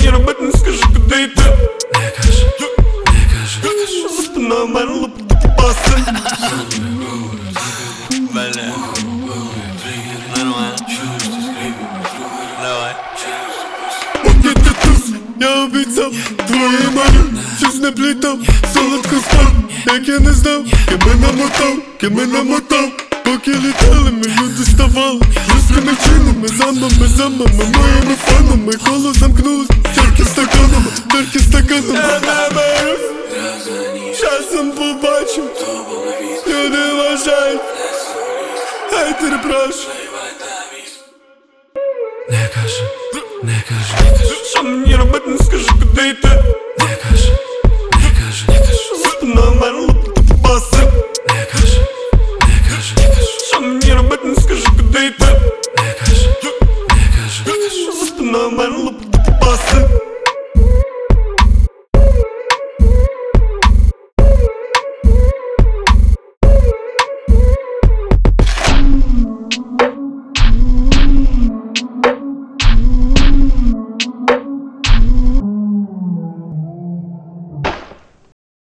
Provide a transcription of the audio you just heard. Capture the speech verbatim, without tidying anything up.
мені робити, не скажи, куди йти. Не кажи, не кажи. За спиною мене лопати паси. Бля, нормально. Давай. Поки ти туз, я обіцяв твоїй мамі, щось не плітав, солодко спав, як я не знав, ким мене намотав, ким мене намотав. Поки літали, ми люди ставали жорсткими чинами, замами, замами, моїми фанами. Коло замкнулось, тільки стаканами, тільки стаканами. Я не берусь, часом побачу, люди вважають, хейтери прошу. Не кажи, не кажи. Що мені робити, не скажи, куди йти. Не кажи, не кажи. За спиною мене лопати